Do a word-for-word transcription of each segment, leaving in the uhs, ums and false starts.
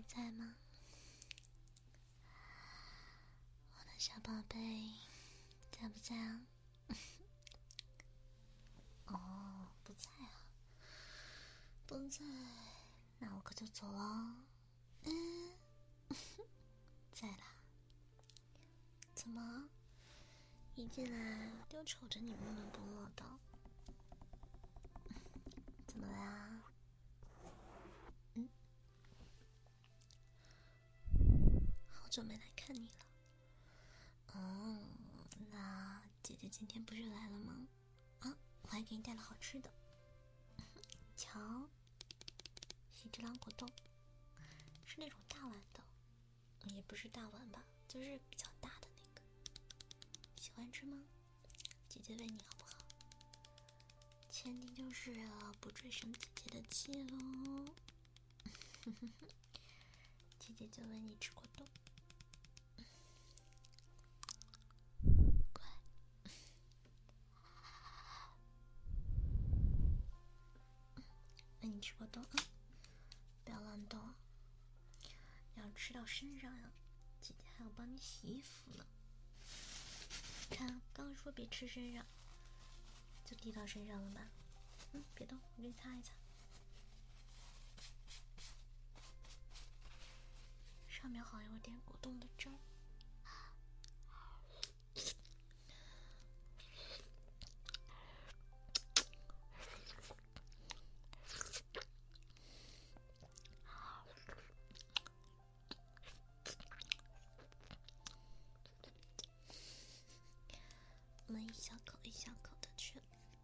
在吗？我的小宝贝，在不在啊？哦，不在啊，不在，那我可就走了。嗯，在啦。怎么？一进来就瞅着你闷闷不乐的？怎么啦？嗯，好久没来看你了。哦，那姐姐今天不是来了吗？啊，我还给你带了好吃的。瞧，喜之郎果冻，是那种大碗的，也不是大碗吧，就是比较大的那个。喜欢吃吗？姐姐喂你好不好？前提就是不追生姐姐的气喽。姐姐就喂你吃果冻。乖。喂你吃果冻啊，不要乱动，要吃到身上呀。姐姐还要帮你洗衣服呢。看，刚刚说别吃身上，就滴到身上了吧？嗯，别动，我给你擦一擦。上面好像有点果冻的汁儿。我们一小口一小口的吃。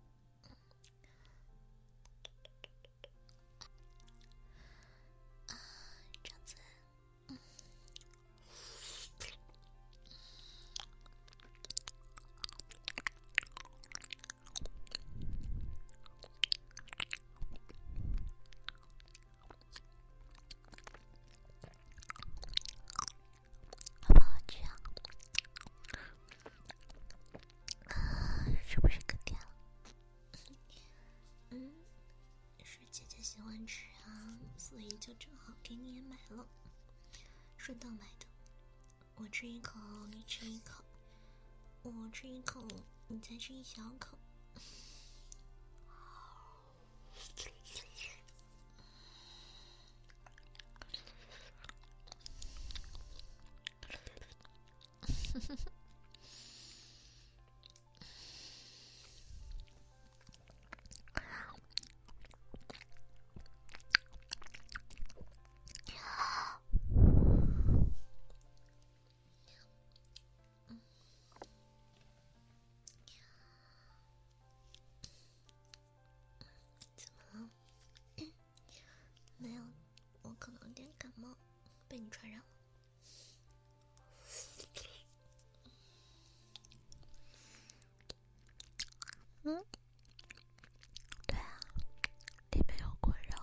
啊，这样子。嗯。好不好吃啊？是不是更甜了？嗯，是姐姐喜欢吃啊，所以就正好给你也买了，顺道买的。我吃一口，你吃一口；我吃一口，你再吃一小口。没有，我可能有点感冒，被你传染了。嗯，对啊，里面有果肉。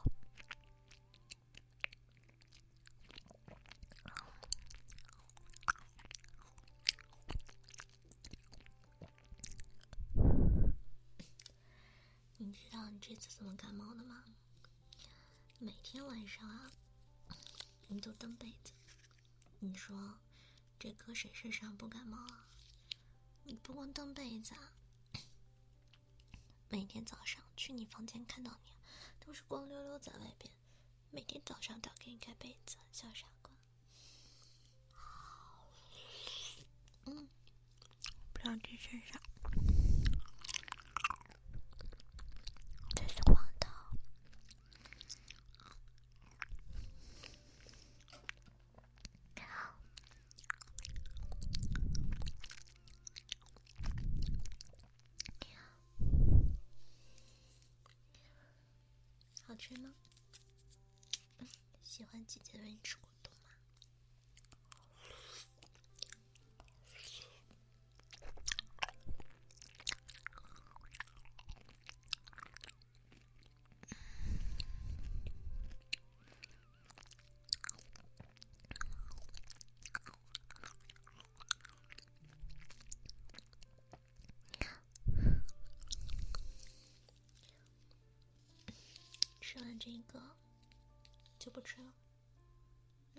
你知道你这次怎么感冒的吗？每天晚上啊，你都蹬被子。你说这搁谁身上不感冒啊？你不光蹬被子啊，每天早上去你房间看到你都是光溜溜在外边，每天早上都要给你盖被子，小傻瓜。嗯，不让去身上。这是黄桃。好吃吗？嗯，喜欢姐姐喂你吃果冻吗？吃完这个就不吃了。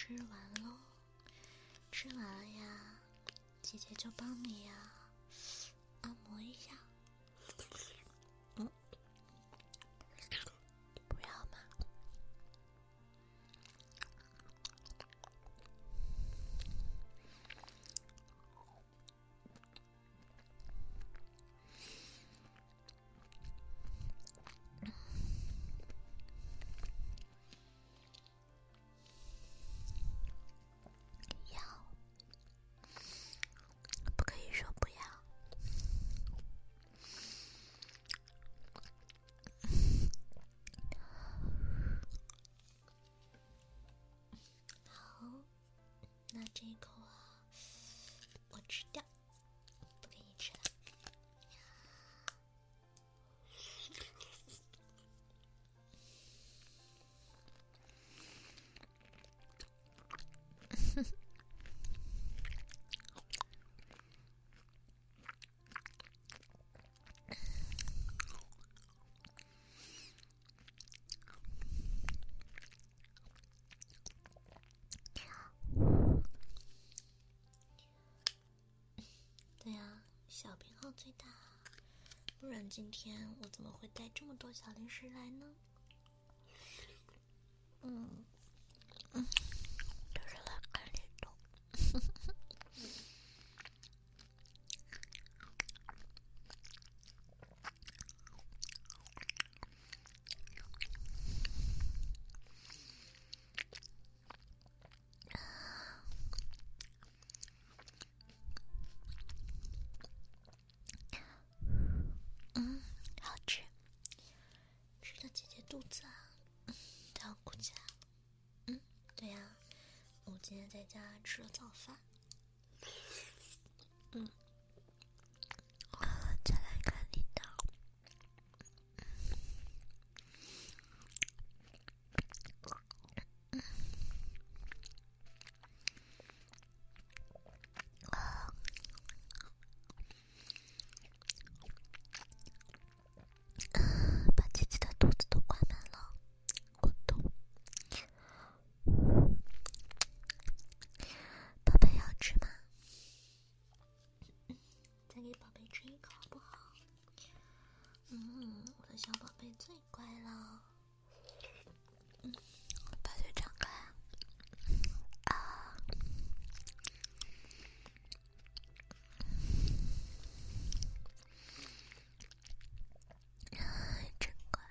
吃完喽，吃完了呀，姐姐就帮你呀按摩一下。嗯，不要吗？要，不可以说不要。好，那这一口啊，我吃掉，不给你吃了。对呀，小编号最大，不然今天我怎么会带这么多小零食来呢？嗯嗯，就是来看这种。嗯，好吃，吃的姐姐肚子啊都要鼓起来了。嗯，对呀，我今天在家吃了早饭。嗯，再来看你的。把姐姐的肚子都灌满了，咕咚。宝贝要吃吗？再给宝贝吃一口好不好？嗯，我的小宝贝最乖了。嗯，把嘴张开。啊，真乖。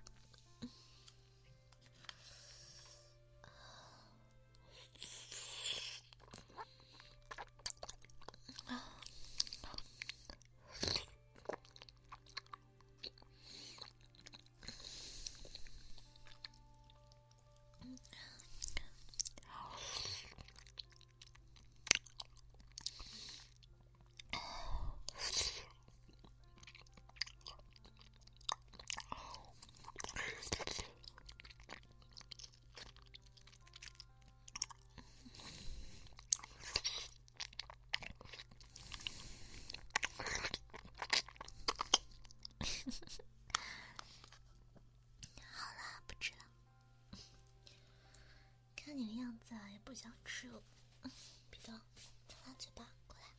好啦，不吃了。看你的样子啊，也不想吃了。别动，张大嘴巴，过来。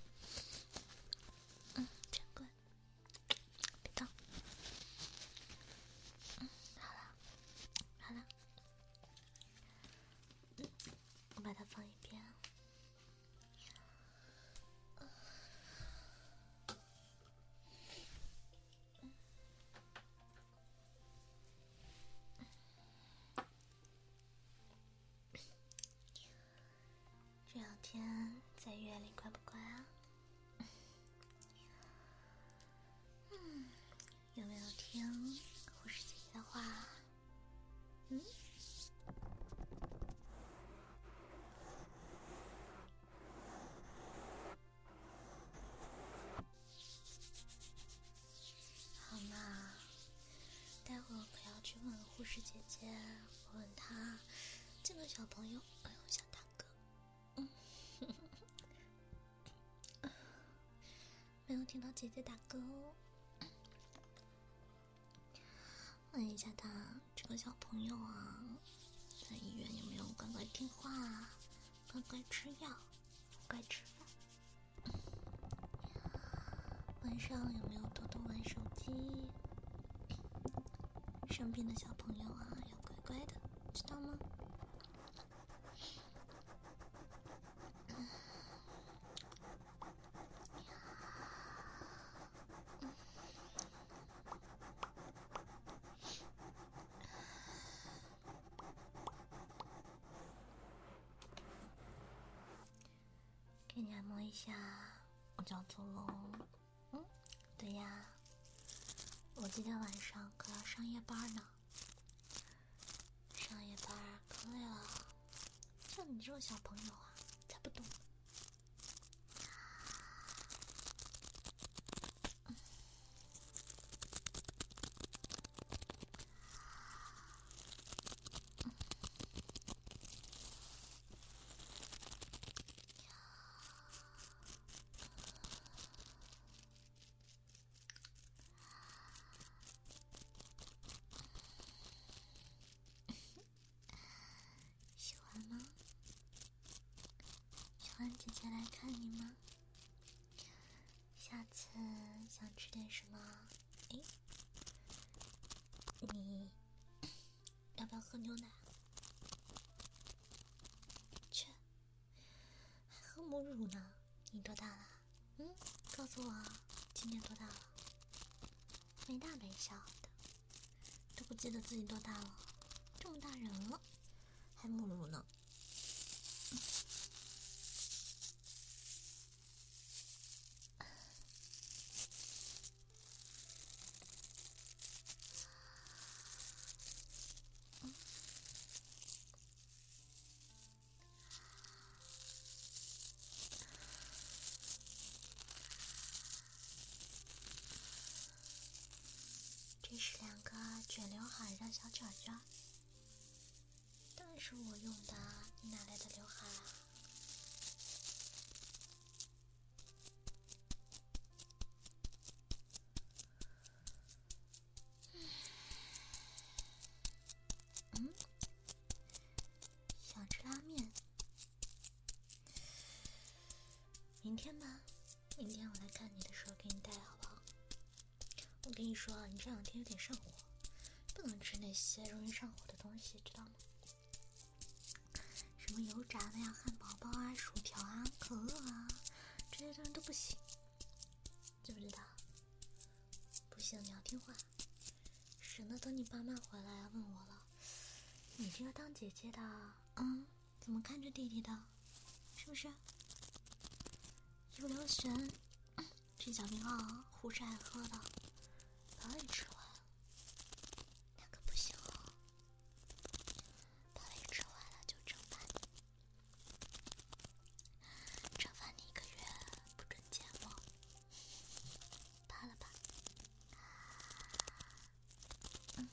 嗯，真乖。别动。嗯，好了，好了。嗯，我把它放一边。这两天在医院里乖不乖啊？嗯，有没有听护士姐姐的话？嗯？好嘛，待会儿可要去问问护士姐姐，我问她这个小朋友，哎呦，想大哥，嗯，没有听到姐姐打嗝哦。问一下他这个小朋友啊，在医院有没有乖乖听话啊？ 乖乖吃药，乖吃饭。晚上有没有偷偷玩手机？生病的小朋友啊，要乖乖的，知道吗？给你按摩一下，我叫做龙。嗯，对呀，我今天晚上可要上夜班呢。上夜班可累了，像你这种小朋友啊，才不懂。喜欢吗？喜欢姐姐来看你吗？下次想吃点什么？哎，你要不要喝牛奶？去，还喝母乳呢？你多大了？嗯，告诉我，今年多大了？没大没小的，都不记得自己多大了。这么大人了，还母乳呢？这是两个卷刘海的小卷卷，当然是我用的，你哪来的刘海啊？嗯，想吃拉面，明天吧，明天我来看你的时候给你带好不好？我跟你说啊，你这两天有点上火，不能吃那些容易上火的东西，知道吗？什么油炸的呀、汉堡包啊、薯条啊、可乐啊，这些东西都不行，知不知道？不行，你要听话，省得等你爸妈回来问我了，你这个当姐姐的，嗯，怎么看着弟弟的，是不是？一不留神，这小棉袄胡是爱喝的，把胃吃完，那可不行哦。把胃吃完了就惩罚你，惩罚你一个月不准见我，怕了吧？嗯。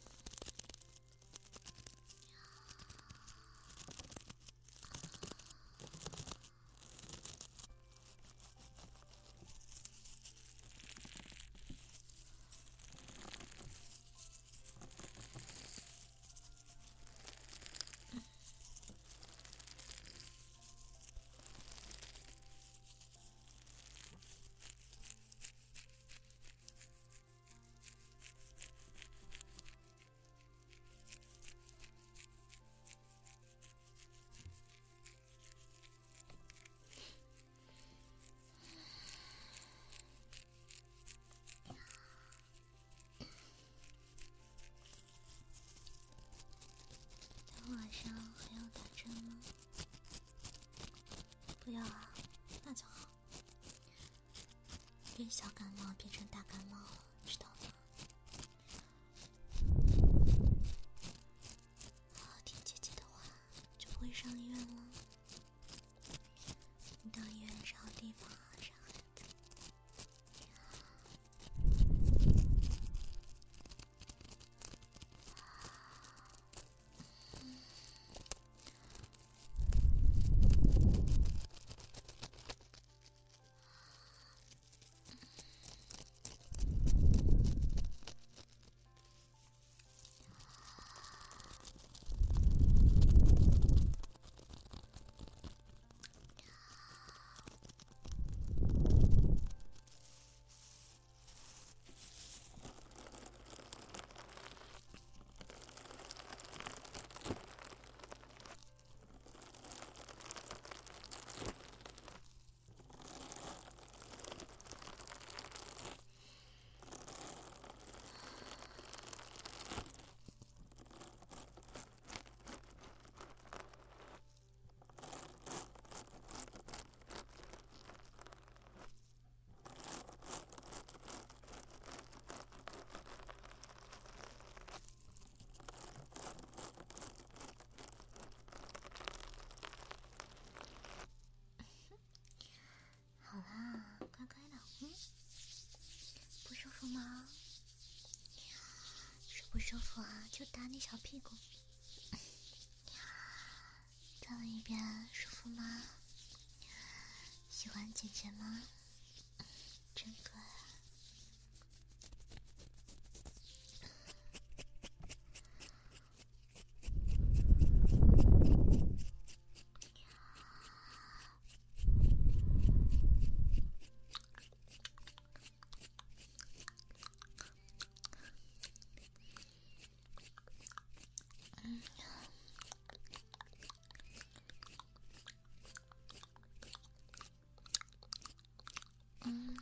晚上还要打针吗？不要啊，那就好。别小感冒变成大感冒了，知道吗？好好听姐姐的话，就不会上医院了。你到医院是好地方啊，傻孩子。 小屁股，再来一遍，舒服吗？喜欢姐姐吗？真可爱。嗯，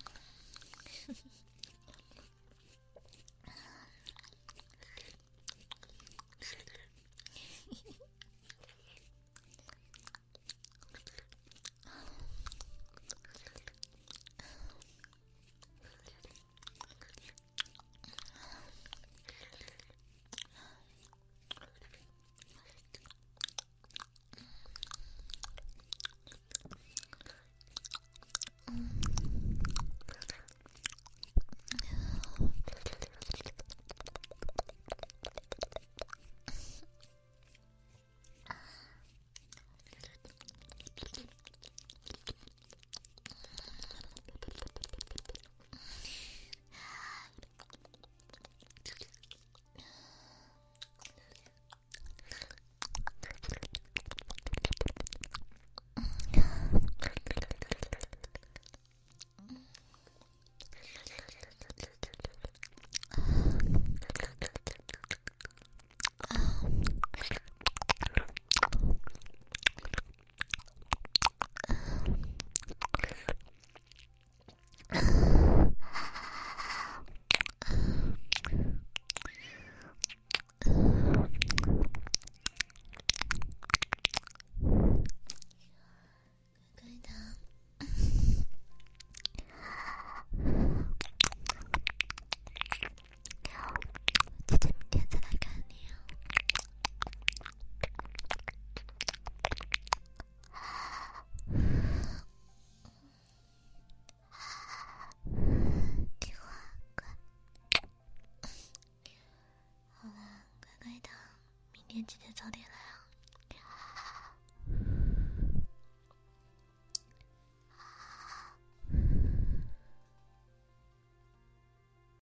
姐姐早点来